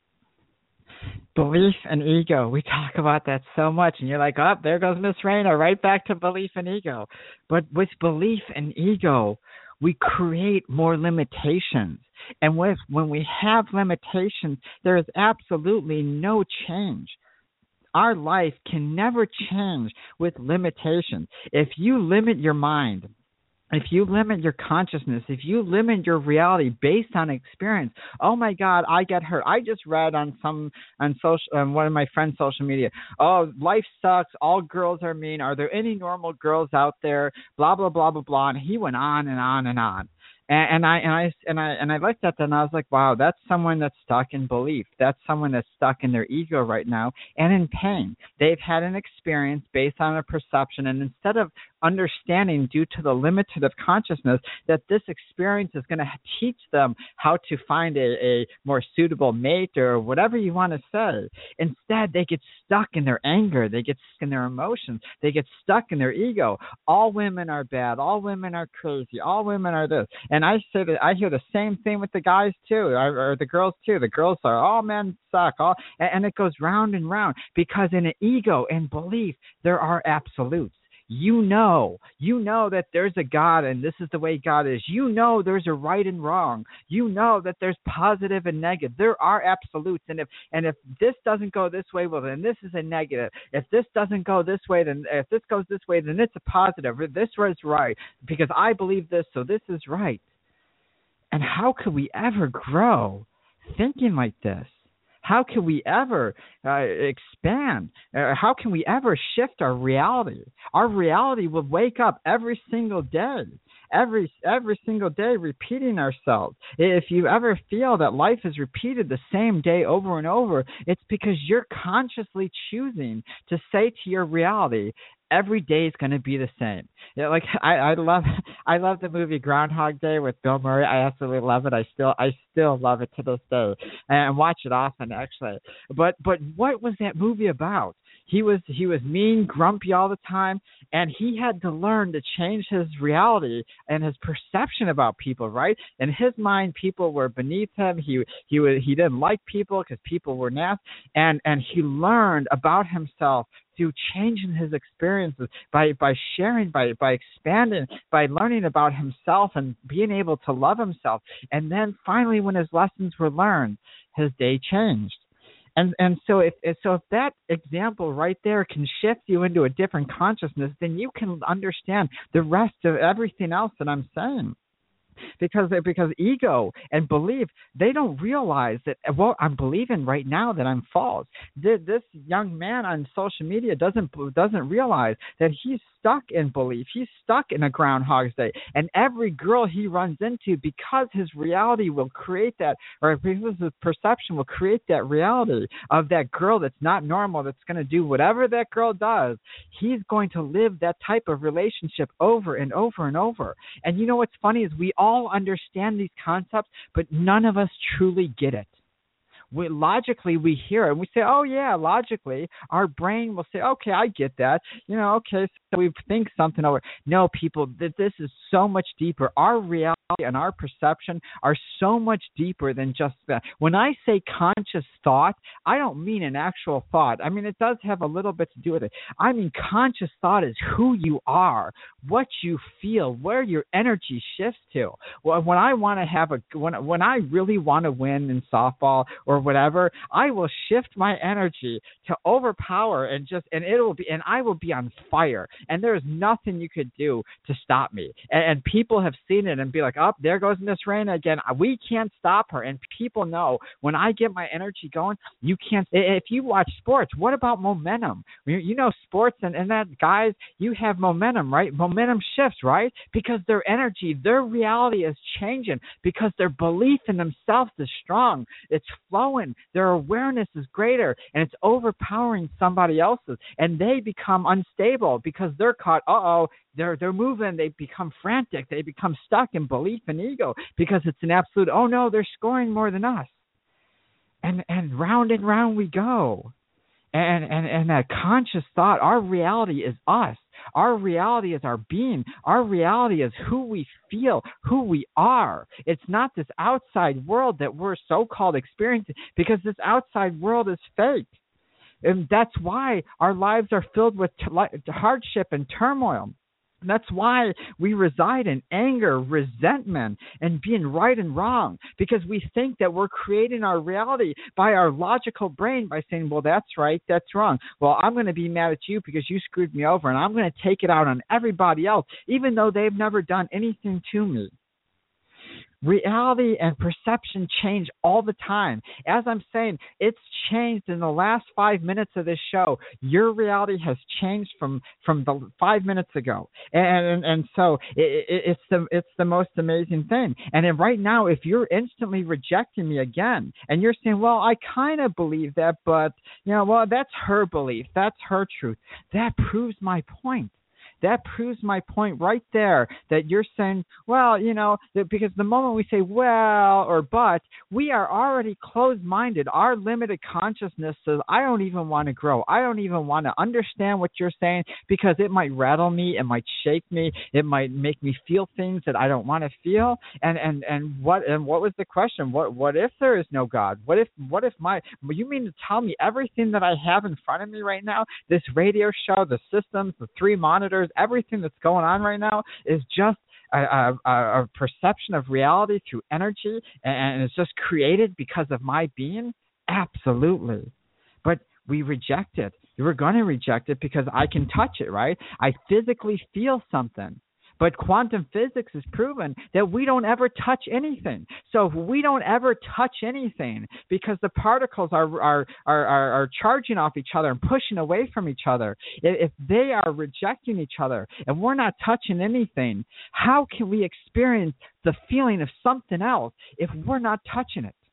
Belief and ego. We talk about that so much, and you're like, oh, there goes Miss Raina, right back to belief and ego. But with belief and ego, we create more limitations. And with, when we have limitations, there is absolutely no change. Our life can never change with limitations. If you limit your mind, if you limit your consciousness, if you limit your reality based on experience, oh my God, I get hurt. I just read on some on social on one of my friends' social media, oh, life sucks. All girls are mean. Are there any normal girls out there? Blah blah blah blah blah. And he went on and on and on. And, and I and I and I and I looked at that and I was like, wow, that's someone that's stuck in belief. That's someone that's stuck in their ego right now and in pain. They've had an experience based on a perception, and instead of understanding due to the limited of consciousness that this experience is going to teach them how to find a, a more suitable mate or whatever you want to say. Instead, they get stuck in their anger. They get stuck in their emotions. They get stuck in their ego. All women are bad. All women are crazy. All women are this. And I say that I hear the same thing with the guys too, or, or the girls too. The girls are, all men suck. All, and, and it goes round and round because in an ego and belief, there are absolutes. You know, you know that there's a God and this is the way God is. You know there's a right and wrong. You know that there's positive and negative. There are absolutes. And if and if this doesn't go this way, well, then this is a negative. If this doesn't go this way, then if this goes this way, then it's a positive. This is right because I believe this, so this is right. And how could we ever grow thinking like this? How can we ever uh, expand? Uh, how can we ever shift our reality? Our reality will wake up every single day, every every single day repeating ourselves. If you ever feel that life is repeated the same day over and over, it's because you're consciously choosing to say to your reality, every day is going to be the same. Yeah, like I, I love, I love the movie Groundhog Day with Bill Murray. I absolutely love it. I still, I still love it to this day, and watch it often actually. But, but what was that movie about? He was, he was mean, grumpy all the time, and he had to learn to change his reality and his perception about people. Right? In his mind, people were beneath him. He, he was, he didn't like people because people were nasty, and and he learned about himself through changing his experiences, by, by sharing, by, by expanding, by learning about himself and being able to love himself. And then finally, when his lessons were learned, his day changed. And and so if so if that example right there can shift you into a different consciousness, then you can understand the rest of everything else that I'm saying. Because because ego and belief, they don't realize that, well, I'm believing right now that I'm false. This young man on social media doesn't doesn't realize that he's stuck in belief. He's stuck in a Groundhog's Day. And every girl he runs into, because his reality will create that, or because his perception will create that reality of that girl that's not normal, that's going to do whatever that girl does, he's going to live that type of relationship over and over and over. And you know what's funny is we all understand these concepts, but none of us truly get it. We, logically, we hear it and we say, oh, yeah, logically, our brain will say, okay, I get that. You know, okay, so we think something over. No, people, th- this is so much deeper. Our reality and our perception are so much deeper than just that. When I say conscious thought, I don't mean an actual thought. I mean, it does have a little bit to do with it. I mean, conscious thought is who you are, what you feel, where your energy shifts to. Well, when I want to have a, when, when I really want to win in softball or whatever, I will shift my energy to overpower and just, and it will be, and I will be on fire. And there is nothing you could do to stop me. And, and people have seen it and be like, oh, there goes Miss Raina again. We can't stop her. And people know when I get my energy going, you can't. If you watch sports, what about momentum? You know, sports and, and that, guys, you have momentum, right? Momentum shifts, right? Because their energy, their reality is changing because their belief in themselves is strong. It's flowing growing. Their awareness is greater, and it's overpowering somebody else's, and they become unstable because they're caught, uh-oh, they're, they're moving, they become frantic, they become stuck in belief and ego because it's an absolute, oh no, they're scoring more than us. And and round and round we go. And, and and that conscious thought, our reality is us. Our reality is our being. Our reality is who we feel, who we are. It's not this outside world that we're so-called experiencing, because this outside world is fake. And that's why our lives are filled with t- hardship and turmoil. And that's why we reside in anger, resentment, and being right and wrong, because we think that we're creating our reality by our logical brain by saying, well, that's right, that's wrong. Well, I'm going to be mad at you because you screwed me over, and I'm going to take it out on everybody else, even though they've never done anything to me. Reality and perception change all the time. As I'm saying, it's changed in the last five minutes of this show. Your reality has changed from, from the five minutes ago, and and, and so it, it, it's the it's the most amazing thing. And then right now, if you're instantly rejecting me again, and you're saying, "Well, I kind of believe that, but you know, well, that's her belief, that's her truth," that proves my point. That proves my point right there, that you're saying, well, you know, that because the moment we say well or but, we are already closed-minded. Our limited consciousness says, I don't even want to grow. I don't even want to understand what you're saying because it might rattle me. It might shake me. It might make me feel things that I don't want to feel. And and and what and what was the question? What what if there is no God? What if what if my you mean to tell me everything that I have in front of me right now, this radio show, the systems, the three monitors, everything that's going on right now is just a, a, a perception of reality through energy, and it's just created because of my being? Absolutely. But we reject it. We're going to reject it because I can touch it, right? I physically feel something. But quantum physics has proven that we don't ever touch anything. So if we don't ever touch anything because the particles are are, are, are, are charging off each other and pushing away from each other, if they are rejecting each other and we're not touching anything, how can we experience the feeling of something else if we're not touching it?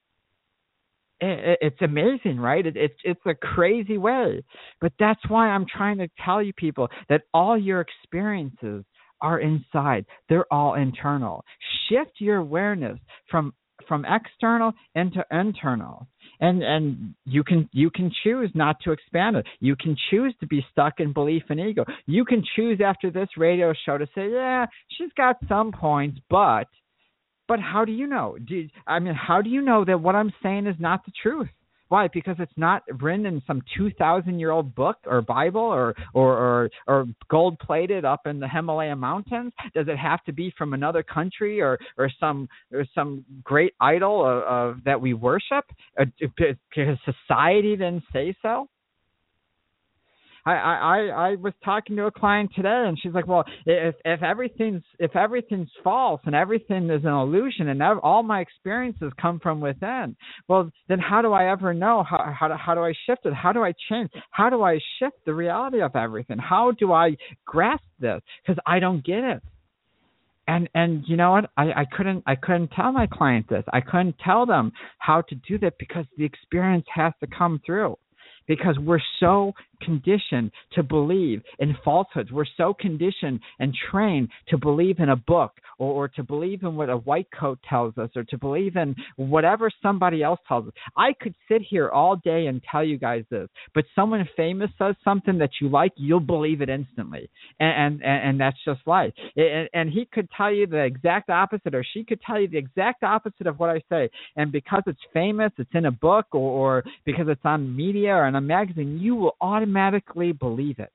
It's amazing, right? It's it's a crazy way. But that's why I'm trying to tell you people that all your experiences are inside. They're all internal. Shift your awareness from from external into internal. And and you can you can choose not to expand it. You can choose to be stuck in belief and ego. You can choose after this radio show to say, yeah, she's got some points, but but how do you know? Do you, I mean, how do you know that what I'm saying is not the truth? Why? Because it's not written in some two thousand year old book or Bible or, or, or, or gold plated up in the Himalaya mountains. Does it have to be from another country or, or some or some great idol of, of that we worship? Uh, because society didn't say so? I, I, I was talking to a client today, and she's like, "Well, if if everything's if everything's false and everything is an illusion, and all my experiences come from within, well, then how do I ever know? How how do, how do I shift it? How do I change? How do I shift the reality of everything? How do I grasp this? Because I don't get it." And and you know what? I, I couldn't I couldn't tell my client this. I couldn't tell them how to do that because the experience has to come through. Because we're so conditioned to believe in falsehoods. We're so conditioned and trained to believe in a book or, or to believe in what a white coat tells us or to believe in whatever somebody else tells us. I could sit here all day and tell you guys this, but someone famous says something that you like, you'll believe it instantly. And and, and that's just life. And, and he could tell you the exact opposite, or she could tell you the exact opposite of what I say. And because it's famous, it's in a book, or, or because it's on media or in a magazine, you will automatically believe it.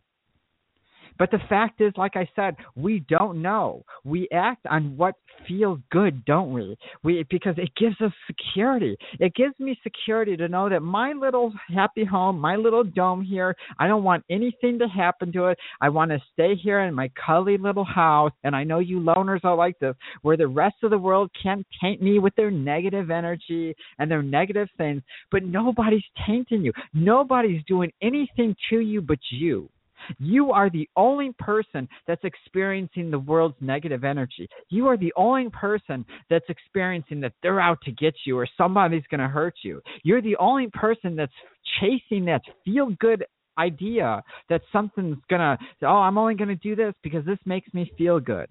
But the fact is, like I said, we don't know. We act on what feels good, don't we? We because it gives us security. It gives me security to know that my little happy home, my little dome here, I don't want anything to happen to it. I want to stay here in my cuddly little house, and I know you loners are like this, where the rest of the world can't taint me with their negative energy and their negative things, but nobody's tainting you. Nobody's doing anything to you but you. You are the only person that's experiencing the world's negative energy. You are the only person that's experiencing that they're out to get you or somebody's going to hurt you. You're the only person that's chasing that feel-good idea that something's going to, oh, I'm only going to do this because this makes me feel good.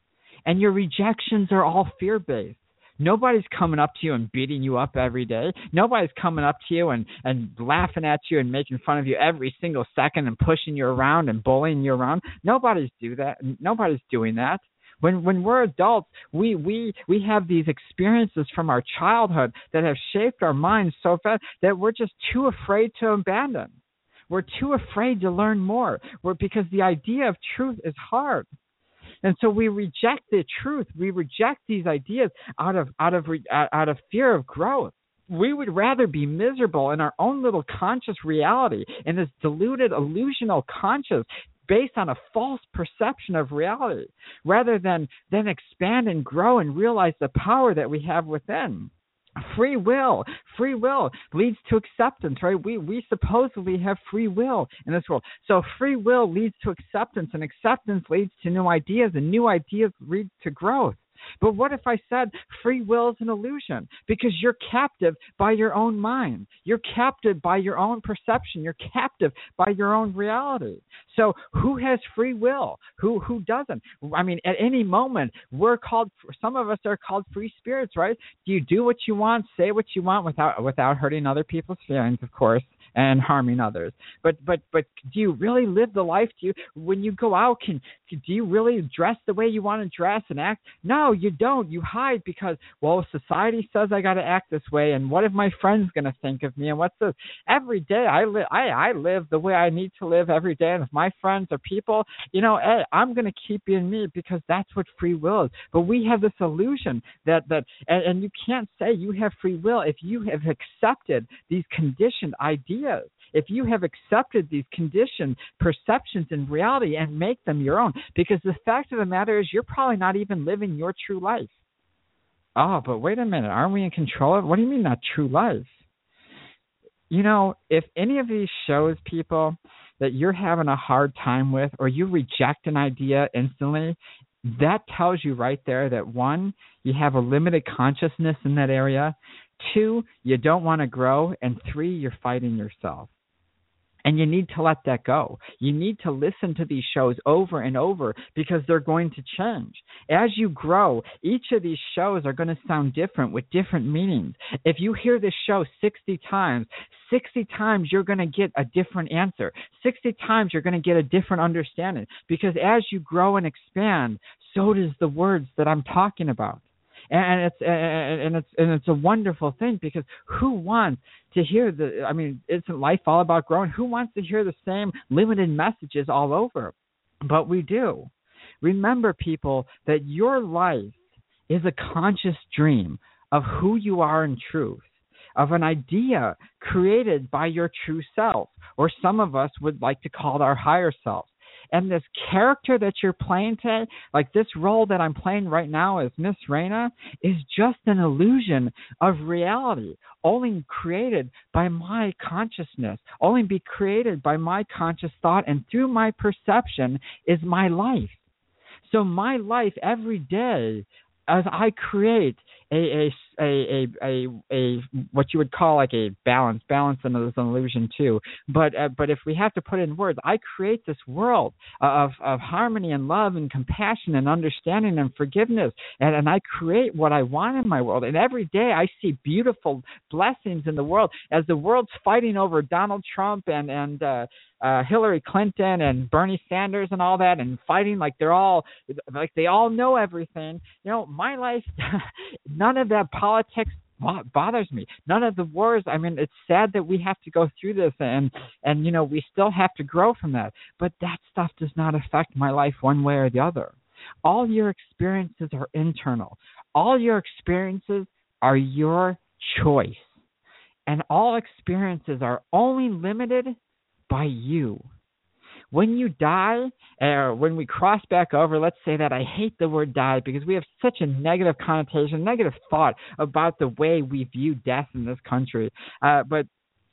And your rejections are all fear-based. Nobody's coming up to you and beating you up every day. Nobody's coming up to you and, and laughing at you and making fun of you every single second and pushing you around and bullying you around. Nobody's do that. Nobody's doing that. When when we're adults, we, we, we have these experiences from our childhood that have shaped our minds so fast that we're just too afraid to abandon. We're too afraid to learn more. We're, because the idea of truth is hard. And so we reject the truth. We reject these ideas out of out of out of fear of growth. We would rather be miserable in our own little conscious reality, in this diluted, illusional conscious based on a false perception of reality, rather than, than expand and grow and realize the power that we have within. Free will. Free will leads to acceptance, right? We we supposedly have free will in this world. So free will leads to acceptance, and acceptance leads to new ideas, and new ideas lead to growth. But what if I said free will is an illusion? Because you're captive by your own mind. You're captive by your own perception. You're captive by your own reality. So who has free will? Who who doesn't? I mean, at any moment, we're called, some of us are called free spirits, right? Do you do what you want, say what you want without without hurting other people's feelings, of course, and harming others? But but but do you really live the life? Do you, when you go out, can do you really dress the way you want to dress and act? No, you don't. You hide because, well, society says I got to act this way, and what if my friend's going to think of me? And what's this? Every day I live, I, I live the way I need to live every day, and if my friends are people, you know, hey, I'm going to keep being me because that's what free will is. But we have this illusion that that, and, and you can't say you have free will if you have accepted these conditioned ideas. If you have accepted these conditioned perceptions in reality and make them your own, because the fact of the matter is you're probably not even living your true life. Oh, but wait a minute. Aren't we in control of it? What do you mean not true life? You know, if any of these shows, people, that you're having a hard time with, or you reject an idea instantly, that tells you right there that, one, you have a limited consciousness in that area. Two, you don't want to grow. And three, you're fighting yourself. And you need to let that go. You need to listen to these shows over and over because they're going to change. As you grow, each of these shows are going to sound different with different meanings. If you hear this show sixty times, sixty times you're going to get a different answer. sixty times you're going to get a different understanding, because as you grow and expand, so does the words that I'm talking about. And it's and it's and it's a wonderful thing, because who wants to hear the? I mean, isn't life all about growing? Who wants to hear the same limited messages all over? But we do. Remember, people, that your life is a conscious dream of who you are in truth, of an idea created by your true self, or some of us would like to call it our higher self. And this character that you're playing today, like this role that I'm playing right now as Miss Raina, is just an illusion of reality, only created by my consciousness, only be created by my conscious thought, and through my perception is my life. So my life every day, as I create a a, a a a what you would call like a balance, balance and is an illusion too. But uh, but if we have to put it in words, I create this world of of harmony and love and compassion and understanding and forgiveness, and, and I create what I want in my world. And every day I see beautiful blessings in the world, as the world's fighting over Donald Trump and and uh, uh, Hillary Clinton and Bernie Sanders and all that, and fighting like they're all like they all know everything. You know, my life, none of that politics bothers me. None of the wars. I mean, it's sad that we have to go through this, and and you know, we still have to grow from that. But that stuff does not affect my life one way or the other. All your experiences are internal. All your experiences are your choice, and all experiences are only limited by you. When you die, or when we cross back over, let's say that I hate the word die because we have such a negative connotation, negative thought about the way we view death in this country. Uh, but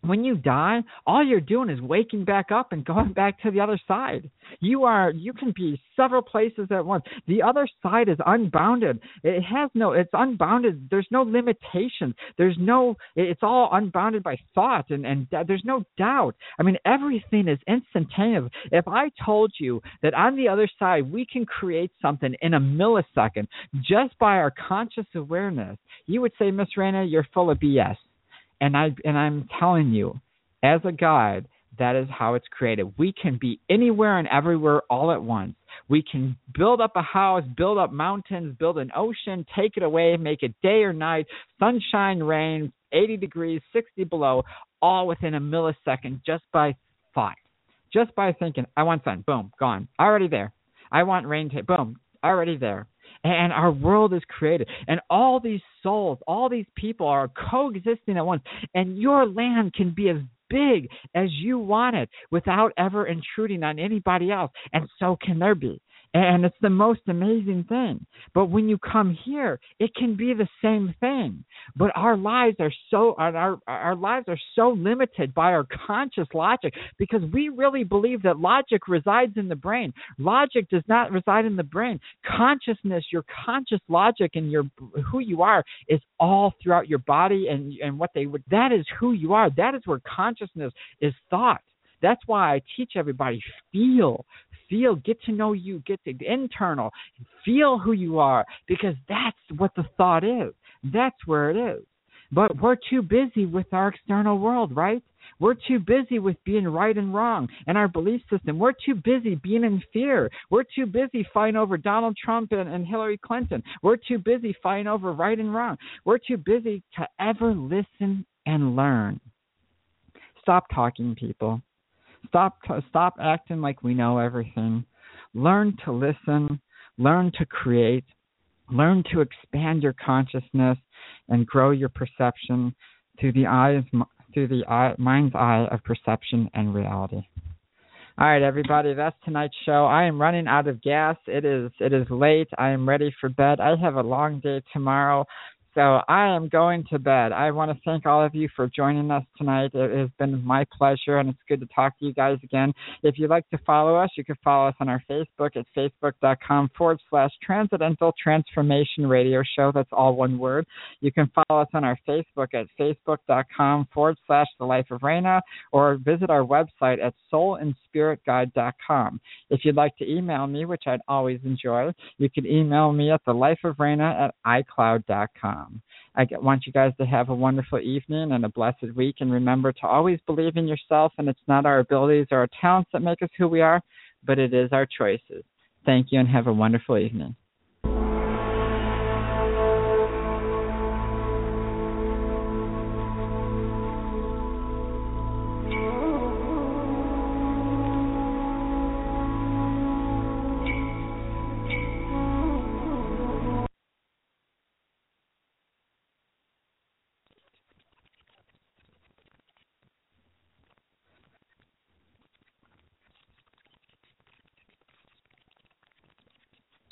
When you die, all you're doing is waking back up and going back to the other side. You are, you can be several places at once. The other side is unbounded. It has no, it's unbounded. There's no limitations. There's no, it's all unbounded by thought and, and there's no doubt. I mean, everything is instantaneous. If I told you that on the other side, we can create something in a millisecond just by our conscious awareness, you would say, Miss Raina, you're full of B S. And I and I'm telling you, as a guide, that is how it's created. We can be anywhere and everywhere all at once. We can build up a house, build up mountains, build an ocean, take it away, make it day or night, sunshine, rain, eighty degrees, sixty below, all within a millisecond just by thought. Just by thinking, I want sun, boom, gone, already there. I want rain, t- boom, already there. And our world is created. And all these souls, all these people are coexisting at once. And your land can be as big as you want it without ever intruding on anybody else. And so can there be. And it's the most amazing thing. But when you come here, it can be the same thing. But our lives are so our our lives are so limited by our conscious logic because we really believe that logic resides in the brain. Logic does not reside in the brain. Consciousness, your conscious logic and your who you are is all throughout your body and and what they would. That is who you are. That is where consciousness is thought. That's why I teach everybody feel. Feel, get to know you, get the internal, feel who you are, because that's what the thought is. That's where it is. But we're too busy with our external world, right? We're too busy with being right and wrong and our belief system. We're too busy being in fear. We're too busy fighting over Donald Trump and, and Hillary Clinton. We're too busy fighting over right and wrong. We're too busy to ever listen and learn. Stop talking, people. Stop stop acting like we know everything. Learn to listen. Learn to create. Learn to expand your consciousness and grow your perception through the eyes through the eye, mind's eye of perception and reality. All right, everybody, that's tonight's show. I am running out of gas. It is it is late. I am ready for bed. I have a long day tomorrow. So I am going to bed. I want to thank all of you for joining us tonight. It has been my pleasure, and it's good to talk to you guys again. If you'd like to follow us, you can follow us on our Facebook at facebook.com forward slash Transcendental Transformation Radio Show. That's all one word. You can follow us on our Facebook at facebook.com forward slash The Life of Raina, or visit our website at soul and spirit guide dot com. If you'd like to email me, which I'd always enjoy, you can email me at thelifeofraina at icloud dot com. I want you guys to have a wonderful evening and a blessed week. And remember to always believe in yourself. And it's not our abilities or our talents that make us who we are, but it is our choices. Thank you and have a wonderful evening.